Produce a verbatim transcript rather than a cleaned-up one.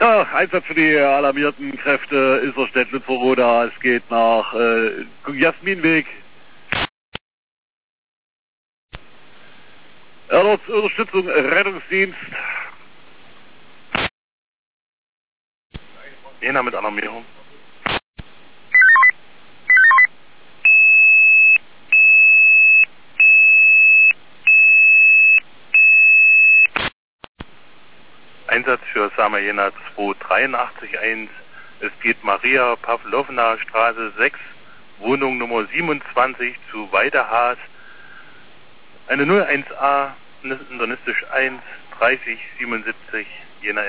Ja, Einsatz für die alarmierten Kräfte ist der Städtlitzer Roda. Es geht nach äh, Jasminweg. Erlaubt Unterstützung Rettungsdienst. Jena mit Alarmierung. Einsatz für Sama Jena zwei drei acht eins. Es geht Maria Pawlowna Straße sechs, Wohnung Nummer siebenundzwanzig zu Weidehaas. Eine null eins A, internistisch eins, dreißig siebenundsiebzig, Jena.